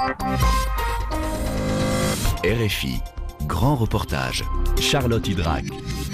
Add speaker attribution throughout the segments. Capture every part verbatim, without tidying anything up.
Speaker 1: R F I, grand reportage, Charlotte Hydrac.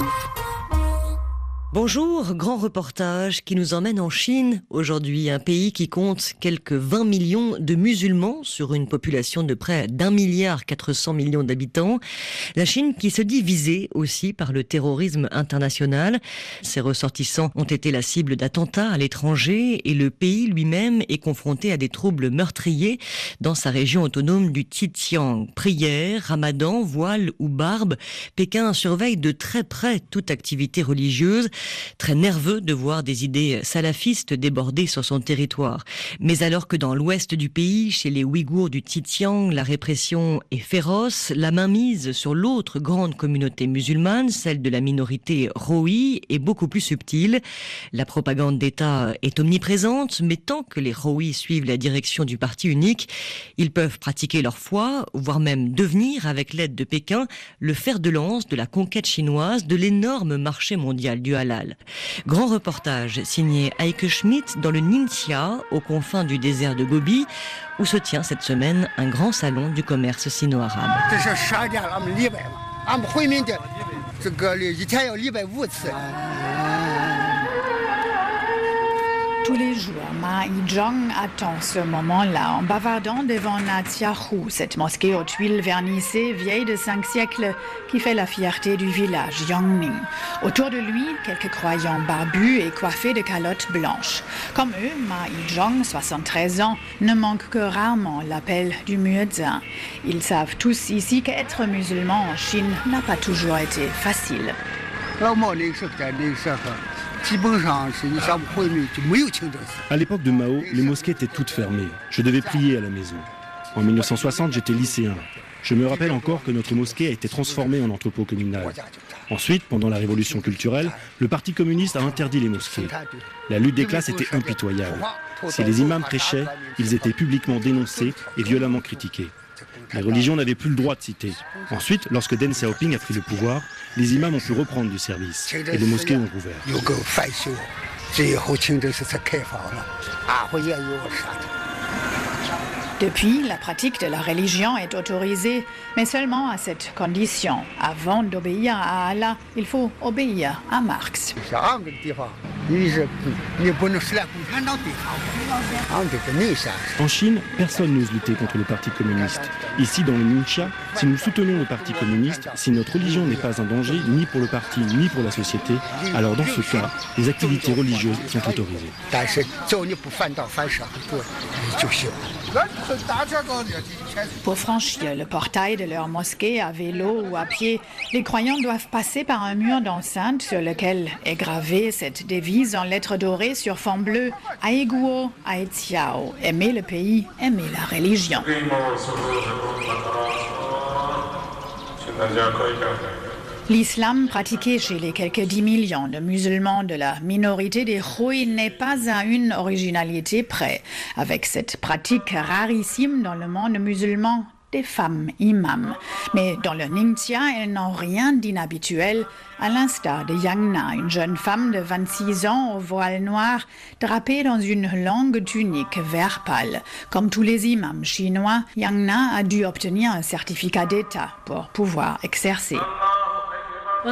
Speaker 2: Bonjour, grand reportage qui nous emmène en Chine. Aujourd'hui, un pays qui compte quelques vingt millions de musulmans sur une population de près d'un milliard quatre cents millions d'habitants. La Chine qui se dit visée aussi par le terrorisme international. Ses ressortissants ont été la cible d'attentats à l'étranger et le pays lui-même est confronté à des troubles meurtriers dans sa région autonome du Xinjiang. Prières, ramadan, voile ou barbe, Pékin surveille de très près toute activité religieuse. Très nerveux de voir des idées salafistes déborder sur son territoire. Mais alors que dans l'ouest du pays, chez les Ouïghours du Xinjiang, la répression est féroce, la mainmise sur l'autre grande communauté musulmane, celle de la minorité Rohingya, est beaucoup plus subtile. La propagande d'État est omniprésente, mais tant que les Rohingya suivent la direction du parti unique, ils peuvent pratiquer leur foi, voire même devenir, avec l'aide de Pékin, le fer de lance de la conquête chinoise de l'énorme marché mondial du halal. Grand reportage signé Heike Schmidt dans le Ningxia, aux confins du désert de Gobi, où se tient cette semaine un grand salon du commerce sino-arabe.
Speaker 3: Tous les jours, Ma Yizhang attend ce moment-là en bavardant devant Naziahu, cette mosquée aux tuiles vernissées vieille de cinq siècles qui fait la fierté du village Yangning. Autour de lui, quelques croyants barbus et coiffés de calottes blanches. Comme eux, Ma Yizhang, soixante-treize ans, ne manque que rarement l'appel du muezzin. Ils savent tous ici qu'être musulman en Chine n'a pas toujours été facile.
Speaker 4: À l'époque de Mao, les mosquées étaient toutes fermées. Je devais prier à la maison. En mille neuf cent soixante, j'étais lycéen. Je me rappelle encore que notre mosquée a été transformée en entrepôt communal. Ensuite, pendant la révolution culturelle, le Parti communiste a interdit les mosquées. La lutte des classes était impitoyable. Si les imams prêchaient, ils étaient publiquement dénoncés et violemment critiqués. Les religions n'avaient plus le droit de citer. Ensuite, lorsque Deng Xiaoping a pris le pouvoir, les imams ont pu reprendre du service et les mosquées ont rouvert.
Speaker 3: Depuis, la pratique de la religion est autorisée, mais seulement à cette condition. Avant d'obéir à Allah, il faut obéir à Marx.
Speaker 4: En Chine, personne n'ose lutter contre le Parti communiste. Ici, dans le Ningxia, si nous soutenons le Parti communiste, si notre religion n'est pas un danger ni pour le parti ni pour la société, alors dans ce cas, les activités religieuses sont autorisées.
Speaker 3: Pour franchir le portail de leur mosquée à vélo ou à pied, les croyants doivent passer par un mur d'enceinte sur lequel est gravée cette devise en lettres dorées sur fond bleu: Aiguo, Aetiao, aimer le pays, aimer la religion. L'islam pratiqué chez les quelques dix millions de musulmans de la minorité des Rohingya n'est pas à une originalité près. Avec cette pratique rarissime dans le monde musulman, des femmes imams. Mais dans le Ningxia, elles n'ont rien d'inhabituel, à l'instar de Yang Na, une jeune femme de vingt-six ans au voile noir, drapée dans une longue tunique vert pâle. Comme tous les imams chinois, Yang Na a dû obtenir un certificat d'État pour pouvoir exercer.
Speaker 5: Tout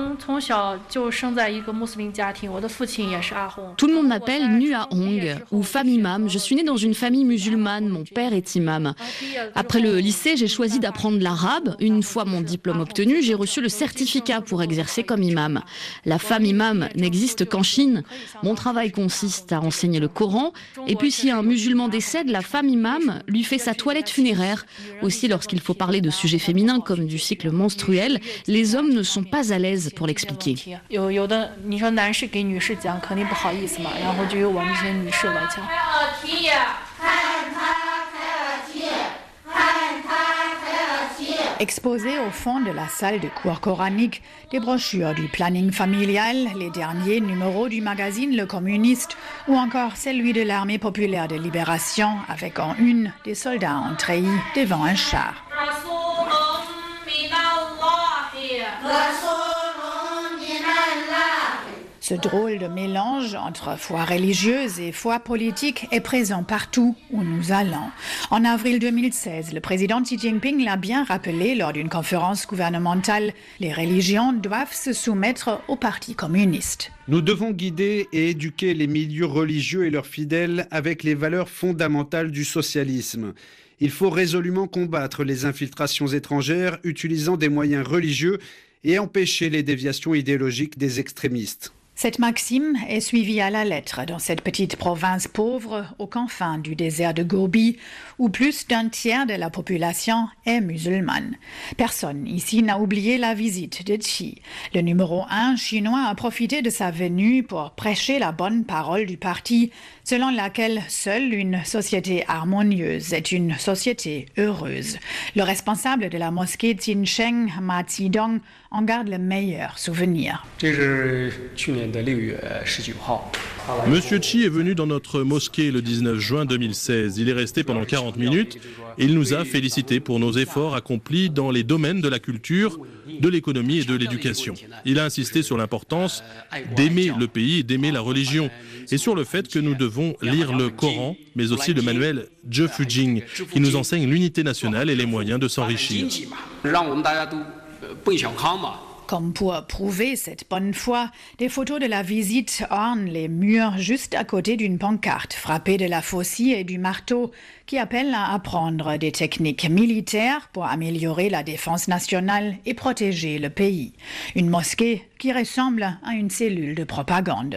Speaker 5: le monde m'appelle Nua Hong ou femme imam. Je suis née dans une famille musulmane, mon père est imam. Après le lycée, j'ai choisi d'apprendre l'arabe. Une fois mon diplôme obtenu, j'ai reçu le certificat pour exercer comme imam. La femme imam n'existe qu'en Chine. Mon travail consiste à enseigner le Coran. Et puis si un musulman décède, la femme imam lui fait sa toilette funéraire. Aussi, lorsqu'il faut parler de sujets féminins comme du cycle menstruel, les hommes ne sont pas à l'aise pour l'expliquer.
Speaker 3: Exposées au fond de la salle de cours coranique, des brochures du planning familial, les derniers numéros du magazine Le Communiste ou encore celui de l'Armée populaire de libération avec en une des soldats en treillis devant un char. Ce drôle de mélange entre foi religieuse et foi politique est présent partout où nous allons. En avril deux mille seize, le président Xi Jinping l'a bien rappelé lors d'une conférence gouvernementale. Les religions doivent se soumettre au Parti communiste.
Speaker 6: Nous devons guider et éduquer les milieux religieux et leurs fidèles avec les valeurs fondamentales du socialisme. Il faut résolument combattre les infiltrations étrangères utilisant des moyens religieux et empêcher les déviations idéologiques des extrémistes.
Speaker 3: Cette maxime est suivie à la lettre dans cette petite province pauvre aux confins du désert de Gobi, où plus d'un tiers de la population est musulmane. Personne ici n'a oublié la visite de Xi. Le numéro un chinois a profité de sa venue pour prêcher la bonne parole du parti, selon laquelle seule une société harmonieuse est une société heureuse. Le responsable de la mosquée Jinsheng, Ma Zidong, en garde le meilleur souvenir.
Speaker 7: Monsieur Xi est venu dans notre mosquée le dix-neuf juin deux mille seize. Il est resté pendant quarante minutes et il nous a félicités pour nos efforts accomplis dans les domaines de la culture, de l'économie et de l'éducation. Il a insisté sur l'importance d'aimer le pays et d'aimer la religion et sur le fait que nous devons lire le Coran, mais aussi le manuel Zhe Fujing qui nous enseigne l'unité nationale et les moyens de s'enrichir.
Speaker 3: Comme pour prouver cette bonne foi, des photos de la visite ornent les murs juste à côté d'une pancarte frappée de la faucille et du marteau qui appelle à apprendre des techniques militaires pour améliorer la défense nationale et protéger le pays. Une mosquée qui ressemble à une cellule de propagande.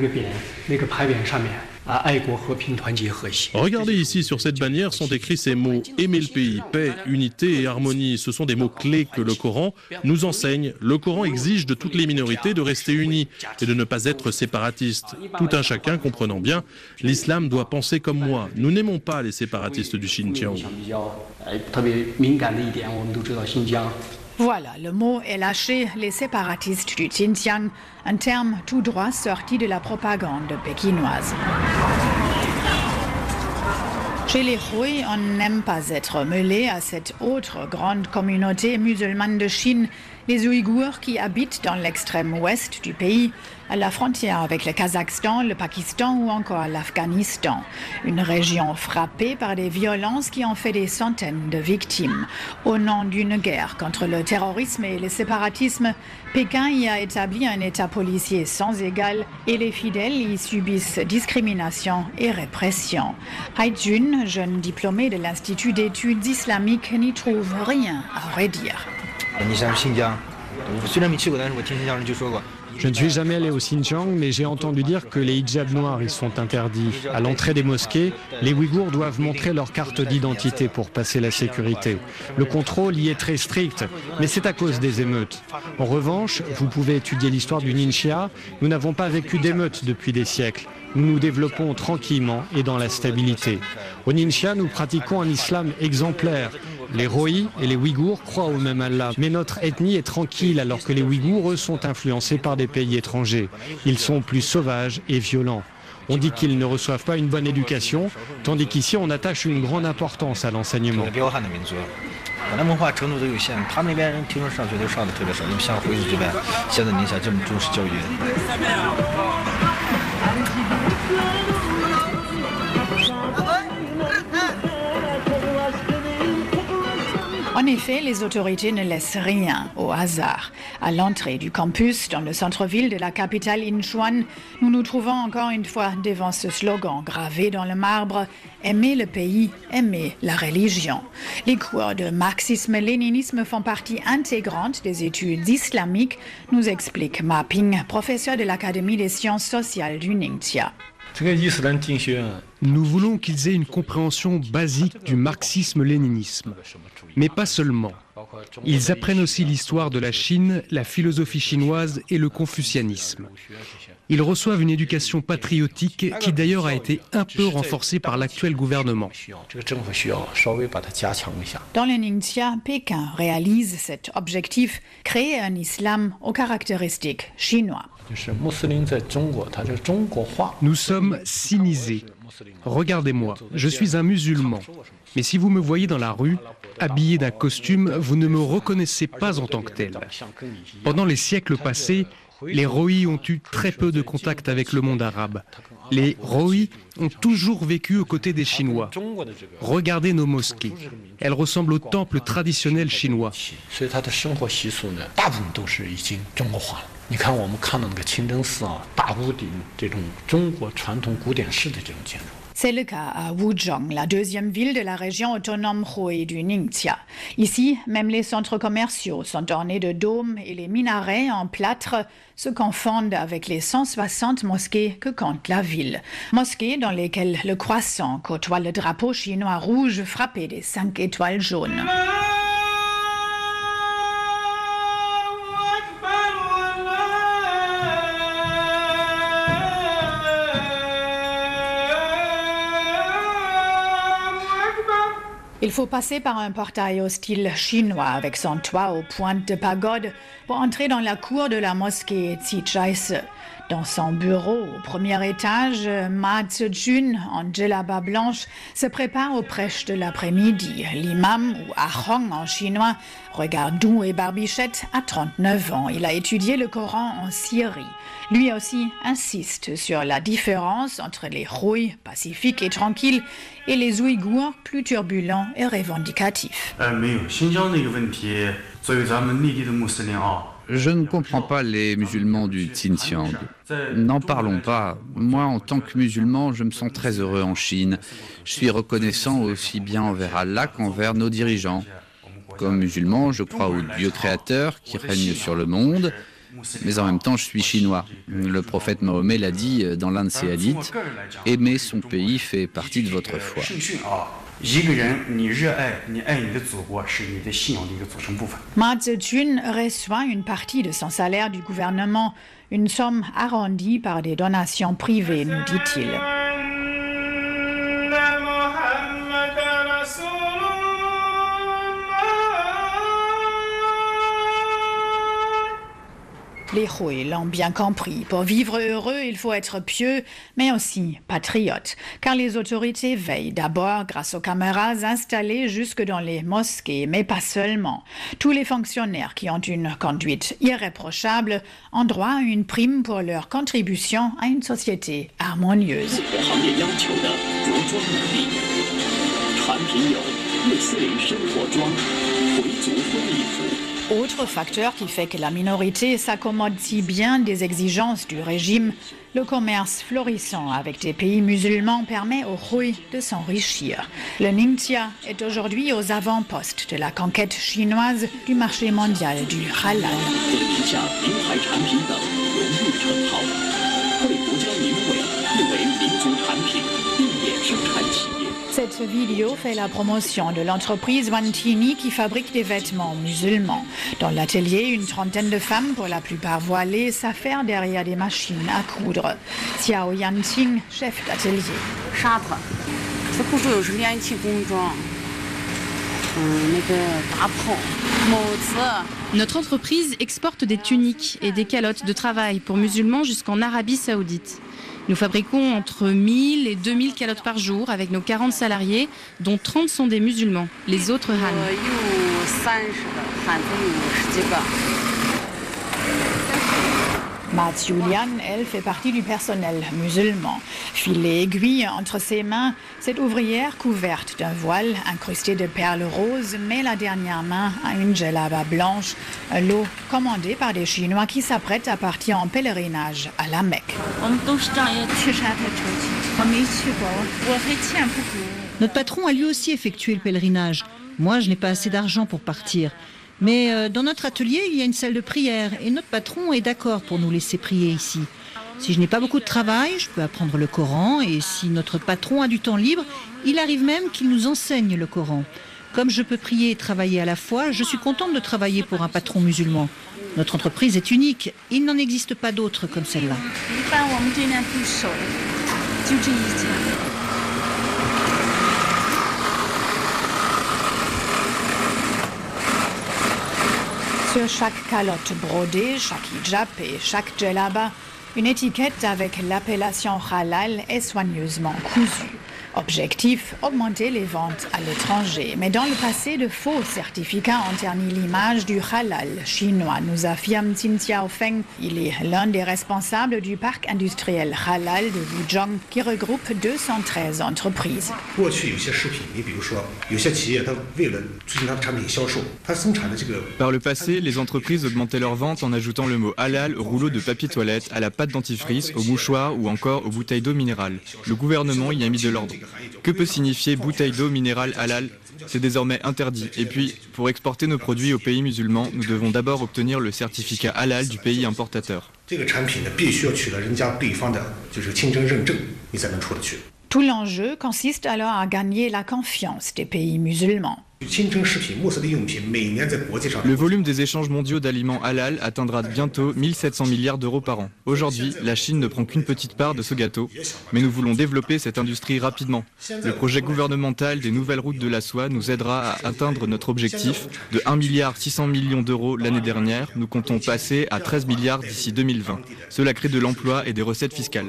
Speaker 7: Regardez ici, sur cette bannière sont écrits ces mots « Aimer le pays, paix, unité et harmonie ». Ce sont des mots-clés que le Coran nous enseigne. Le Coran exige de toutes les minorités de rester unies et de ne pas être séparatistes. Tout un chacun comprenant bien, l'islam doit penser comme moi. Nous n'aimons pas les séparatistes du Xinjiang.
Speaker 3: Voilà, le mot est lâché, les séparatistes du Xinjiang, un terme tout droit sorti de la propagande pékinoise. Chez les Hui, on n'aime pas être mêlé à cette autre grande communauté musulmane de Chine, les Ouïghours qui habitent dans l'extrême ouest du pays, à la frontière avec le Kazakhstan, le Pakistan ou encore l'Afghanistan. Une région frappée par des violences qui ont fait des centaines de victimes. Au nom d'une guerre contre le terrorisme et le séparatisme, Pékin y a établi un état policier sans égal et les fidèles y subissent discrimination et répression. Hai Jun, jeune diplômé de l'Institut d'études islamiques, n'y trouve rien à redire.
Speaker 8: Je ne suis jamais allé au Xinjiang, mais j'ai entendu dire que les hijabs noirs y sont interdits. À l'entrée des mosquées, les Ouïghours doivent montrer leur carte d'identité pour passer la sécurité. Le contrôle y est très strict, mais c'est à cause des émeutes. En revanche, vous pouvez étudier l'histoire du Ningxia. Nous n'avons pas vécu d'émeutes depuis des siècles. Nous nous développons tranquillement et dans la stabilité. Au Ningxia, nous pratiquons un islam exemplaire. Les Rohis et les Ouïghours croient au même Allah. Mais notre ethnie est tranquille alors que les Ouïghours, eux, sont influencés par des pays étrangers. Ils sont plus sauvages et violents. On dit qu'ils ne reçoivent pas une bonne éducation, tandis qu'ici, on attache une grande importance à l'enseignement.
Speaker 3: En effet, les autorités ne laissent rien au hasard. À l'entrée du campus, dans le centre-ville de la capitale Incheon, nous nous trouvons encore une fois devant ce slogan gravé dans le marbre « Aimer le pays, aimer la religion ». Les cours de marxisme-léninisme font partie intégrante des études islamiques, nous explique Ma Ping, professeur de l'Académie des sciences sociales du Ningxia.
Speaker 9: Nous voulons qu'ils aient une compréhension basique du marxisme-léninisme, mais pas seulement. Ils apprennent aussi l'histoire de la Chine, la philosophie chinoise et le confucianisme. Ils reçoivent une éducation patriotique qui d'ailleurs a été un peu renforcée par l'actuel gouvernement.
Speaker 3: Dans le Ningxia, Pékin réalise cet objectif, créer un islam aux caractéristiques chinois.
Speaker 9: Nous sommes sinisés. Regardez-moi, je suis un musulman. Mais si vous me voyez dans la rue, habillé d'un costume, vous ne me reconnaissez pas en tant que tel. Pendant les siècles passés, Les Rohis ont eu très peu de contact avec le monde arabe. Les Rohis ont toujours vécu aux côtés des Chinois. Regardez nos mosquées. Elles ressemblent aux temples traditionnels chinois.
Speaker 3: C'est le cas à Wuzhong, la deuxième ville de la région autonome Hui du Ningxia. Ici, même les centres commerciaux sont ornés de dômes et les minarets en plâtre se confondent avec les cent soixante mosquées que compte la ville. Mosquées dans lesquelles le croissant côtoie le drapeau chinois rouge frappé des cinq étoiles jaunes. Il faut passer par un portail au style chinois avec son toit aux pointes de pagode pour entrer dans la cour de la mosquée Zichaise. Dans son bureau au premier étage, Ma Zejun, en djellaba blanche, se prépare aux prêches de l'après-midi. L'imam, ou Ahong en chinois, regarde doux et barbichette, a trente-neuf ans. Il a étudié le Coran en Syrie. Lui aussi insiste sur la différence entre les Hui, pacifiques et tranquilles, et les Ouïghours, plus turbulents et revendicatifs.
Speaker 10: Je ne comprends pas les musulmans du Xinjiang. N'en parlons pas. Moi, en tant que musulman, je me sens très heureux en Chine. Je suis reconnaissant aussi bien envers Allah qu'envers nos dirigeants. Comme musulman, je crois au Dieu créateur qui règne sur le monde. Mais en même temps, je suis chinois. Le prophète Mahomet l'a dit dans l'un de ses hadiths, « Aimer son pays fait partie de votre foi ».
Speaker 3: Ma Zejun reçoit une partie de son salaire du gouvernement, une somme arrondie par des donations privées, nous dit-il. Les Hui l'ont bien compris. Pour vivre heureux, il faut être pieux, mais aussi patriote. Car les autorités veillent d'abord grâce aux caméras installées jusque dans les mosquées, mais pas seulement. Tous les fonctionnaires qui ont une conduite irréprochable ont droit à une prime pour leur contribution à une société harmonieuse. Autre facteur qui fait que la minorité s'accommode si bien des exigences du régime, le commerce florissant avec des pays musulmans permet aux Hui de s'enrichir. Le Ningxia est aujourd'hui aux avant-postes de la conquête chinoise du marché mondial du halal. Cette vidéo fait la promotion de l'entreprise Wantini qui fabrique des vêtements musulmans. Dans l'atelier, une trentaine de femmes, pour la plupart voilées, s'affairent derrière des machines à coudre. Xiao Yanqing, chef d'atelier.
Speaker 5: Notre entreprise exporte des tuniques et des calottes de travail pour musulmans jusqu'en Arabie Saoudite. Nous fabriquons entre mille et deux mille calottes par jour avec nos quarante salariés, dont trente sont des musulmans, les autres Han.
Speaker 3: Ma Julian, elle, fait partie du personnel musulman. Filet aiguille entre ses mains, cette ouvrière couverte d'un voile incrusté de perles roses met la dernière main à une djellaba blanche, un lot commandé par des Chinois qui s'apprêtent à partir en pèlerinage à la Mecque.
Speaker 11: Notre patron a lui aussi effectué le pèlerinage. Moi, je n'ai pas assez d'argent pour partir. Mais euh, dans notre atelier, il y a une salle de prière et notre patron est d'accord pour nous laisser prier ici. Si je n'ai pas beaucoup de travail, je peux apprendre le Coran et si notre patron a du temps libre, il arrive même qu'il nous enseigne le Coran. Comme je peux prier et travailler à la fois, je suis contente de travailler pour un patron musulman. Notre entreprise est unique, il n'en existe pas d'autres comme celle-là.
Speaker 3: Sur chaque calotte brodée, chaque hijab et chaque djellaba, une étiquette avec l'appellation halal est soigneusement cousue. Objectif, augmenter les ventes à l'étranger. Mais dans le passé, de faux certificats ont terni l'image du halal chinois, nous affirme Qin Xiaofeng. Il est l'un des responsables du parc industriel halal de Wuzhong qui regroupe deux cent treize entreprises.
Speaker 12: Par le passé, les entreprises augmentaient leurs ventes en ajoutant le mot halal au rouleau de papier toilette, à la pâte dentifrice, aux mouchoirs ou encore aux bouteilles d'eau minérale. Le gouvernement y a mis de l'ordre. Que peut signifier bouteille d'eau minérale halal ? C'est désormais interdit. Et puis, pour exporter nos produits aux pays musulmans, nous devons d'abord obtenir le certificat halal du pays importateur.
Speaker 3: Tout l'enjeu consiste alors à gagner la confiance des pays musulmans.
Speaker 12: Le volume des échanges mondiaux d'aliments halal atteindra bientôt mille sept cents milliards d'euros par an. Aujourd'hui, la Chine ne prend qu'une petite part de ce gâteau, mais nous voulons développer cette industrie rapidement. Le projet gouvernemental des nouvelles routes de la soie nous aidera à atteindre notre objectif de un milliard six cents millions d'euros l'année dernière. Nous comptons passer à treize milliards d'ici deux mille vingt. Cela crée de l'emploi et des recettes fiscales.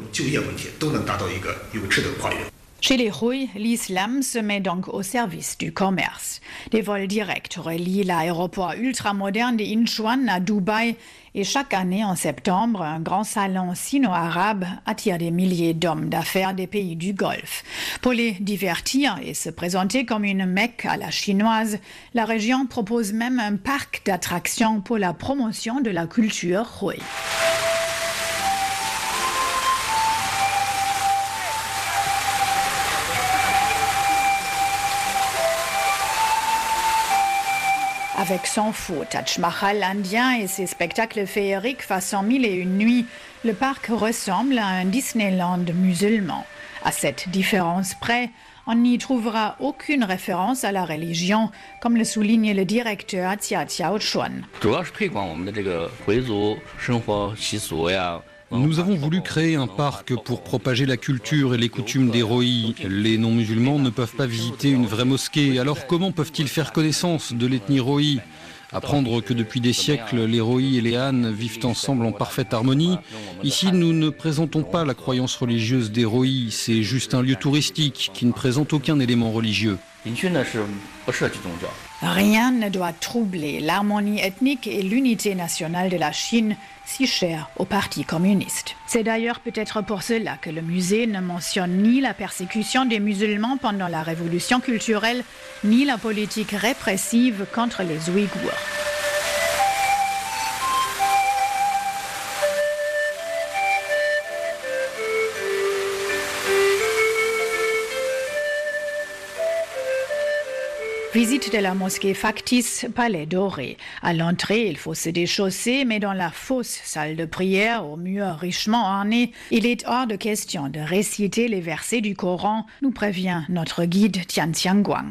Speaker 3: Chez les Rouïs, l'islam se met donc au service du commerce. Des vols directs relient l'aéroport ultramoderne de Incheon à Dubaï et chaque année en septembre, un grand salon sino-arabe attire des milliers d'hommes d'affaires des pays du Golfe. Pour les divertir et se présenter comme une Mecque à la chinoise, la région propose même un parc d'attractions pour la promotion de la culture Rouï. Avec son faux Taj Mahal indien et ses spectacles féeriques façon mille et une nuits, le parc ressemble à un Disneyland musulman. À cette différence près, on n'y trouvera aucune référence à la religion, comme le souligne le directeur Jia Qiaochuan.
Speaker 13: Nous avons voulu créer un parc pour propager la culture et les coutumes des Rohis. Les non-musulmans ne peuvent pas visiter une vraie mosquée. Alors comment peuvent-ils faire connaissance de l'ethnie Rohi ? Apprendre que depuis des siècles, les Rohis et les Han vivent ensemble en parfaite harmonie. Ici, nous ne présentons pas la croyance religieuse des Rohis. C'est juste un lieu touristique qui ne présente aucun élément religieux.
Speaker 3: Rien ne doit troubler l'harmonie ethnique et l'unité nationale de la Chine, si chère au Parti communiste. C'est d'ailleurs peut-être pour cela que le musée ne mentionne ni la persécution des musulmans pendant la révolution culturelle, ni la politique répressive contre les Ouïghours. Visite de la mosquée factice Palais Doré. À l'entrée, il faut se déchausser, mais dans la fausse salle de prière, au mur richement orné, il est hors de question de réciter les versets du Coran, nous prévient notre guide Tian Qiangguang.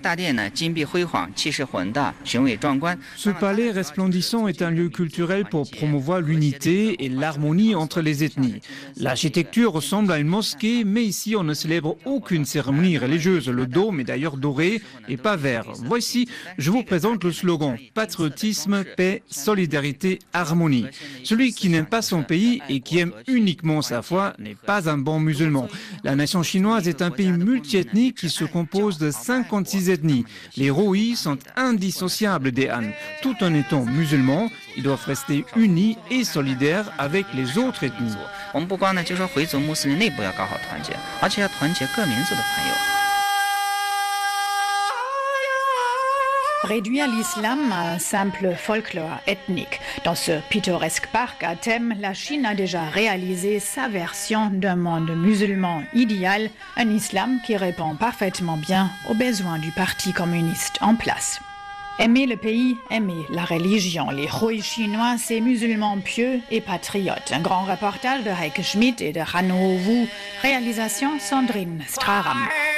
Speaker 14: Ce palais resplendissant est un lieu culturel pour promouvoir l'unité et l'harmonie entre les ethnies. L'architecture ressemble à une mosquée, mais ici on ne célèbre aucune cérémonie religieuse. Le dôme est d'ailleurs doré et pas vert. Voici, je vous présente le slogan « Patriotisme, paix, solidarité, harmonie ». Celui qui n'aime pas son pays et qui aime uniquement sa foi n'est pas un bon musulman. La nation chinoise est un pays multiethnique qui se compose de cinquante-six ethnies. Les Rohis sont indissociables des Han. Tout en étant musulmans, ils doivent rester unis et solidaires avec les autres ethnies.
Speaker 3: Réduire l'islam à un simple folklore ethnique. Dans ce pittoresque parc à thème, la Chine a déjà réalisé sa version d'un monde musulman idéal, un islam qui répond parfaitement bien aux besoins du Parti communiste en place. Aimer le pays, aimer la religion. Les Rouïs chinois, ces musulmans pieux et patriotes. Un grand reportage de Heike Schmidt et de Han Ho Wu. Réalisation Sandrine Straram.